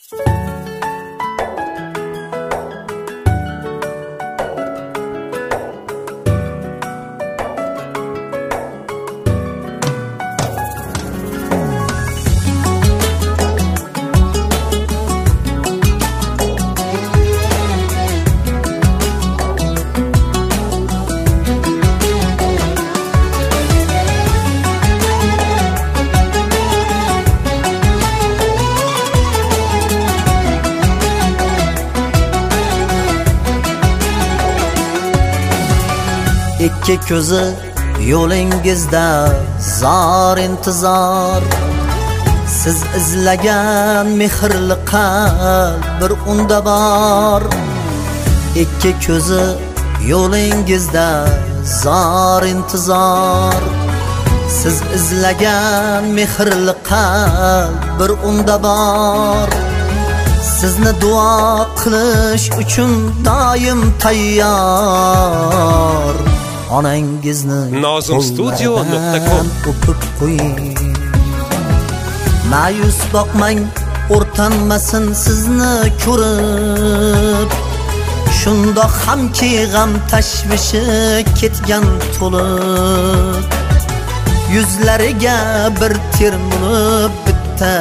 ikki ko'zi yo'lingizda zor intizor, siz izlagan mehrli qalb bir unda bor. Ikki ko'zi yo'lingizda zor intizor, siz izlagan mehrli qalb bir unda bor. Sizni duo qilish uchun doim tayyor. Onangizni nozimstudio.com o'pib qo'ying. Ma'yus boqmang, o'rtanmasin sizni ko'rib. Shundoq hamki g'am tashvishi ketgan to'lib. Yuzlariga bir termulib bitta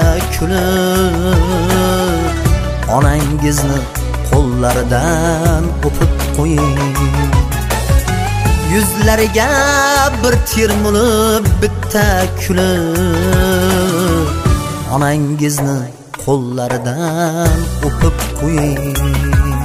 kulib. Onangizni qo'llaridan o'pib qo'ying. Yuzlariga bir termulib bitta kulib. Onangizni qo'llaridan o'pib qo'ying.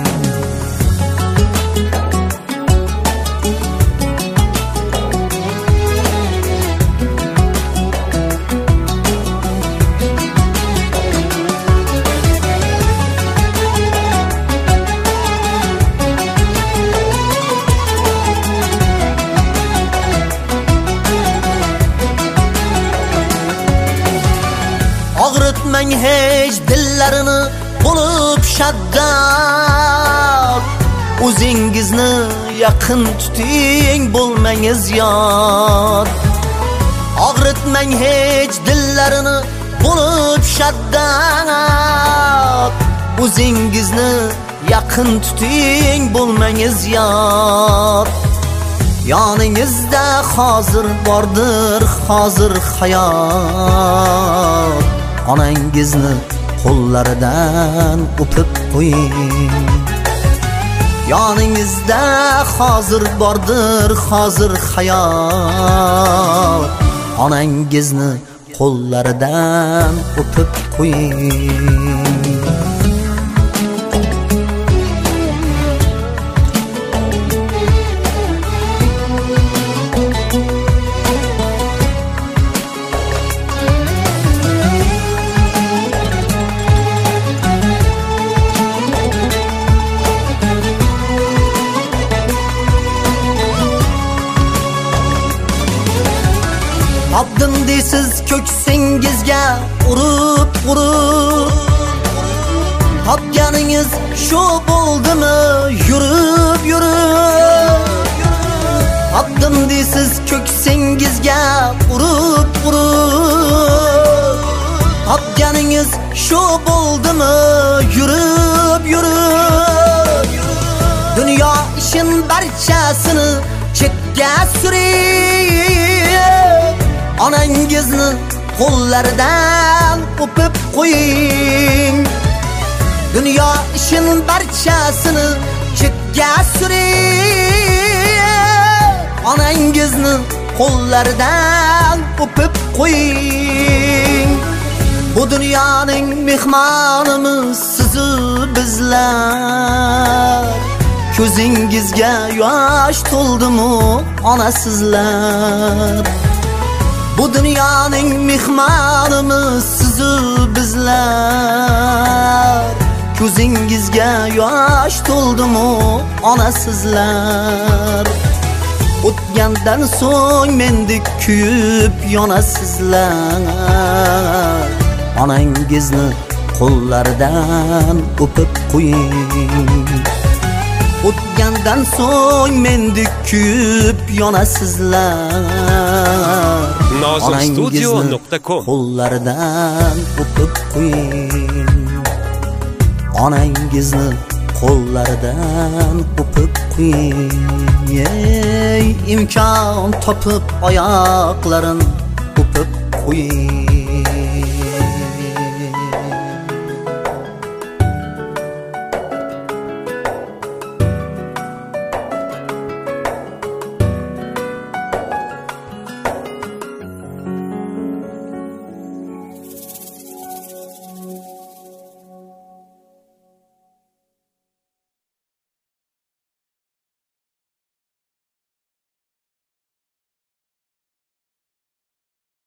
Og'ritmang hech dillarini bo'lib shaddod. O'zingizni yaqin tuting, bo'lmangiz yod. Og'ritmang hech dillarini bo'lib shaddod. O'zingizni yaqin tuting, bo'lmangiz yod. Yoningizda hozir bordir, hozir hayot. Onangizni qo'llaridan o'pib qo'ying. Yoningizda hozir bordir, hozir hayot. Onangizni qo'llaridan o'pib qo'ying. Abdim deysiz ko'ksingizga urib Topganingiz shu bo'ldimi yurib Abdim deysiz ko'ksingizga urib Topganingiz shu bo'ldimi yurib Dunyo ishin barchasini chetga surib Onangizni qo'llaridan o'pib qo'ying. Dunyo ishin barchasini chetga surib Onangizni qo'llaridan o'pib qo'ying. Bu dunyoning mehmonimiz siz bizlar. Ko'zingizga yosh to'ldimi ona sizlar. Bu dunyoning mehmonimiz siz bizlar. Ko'zingizga yosh to'ldimi ona sizlar. O'tgandan so'ng mendek kuyib yonasizlar. Onangizni qo'llaridan o'pib qo'ying. O'tgandan so'ng mendek kuyib yonasizlar. nozimstudio.com qo'llaridan o'pib qo'ying. onangizni qo'llaridan o'pib qo'ying. Ey imkon topib oyoqlarin o'pib qo'ying.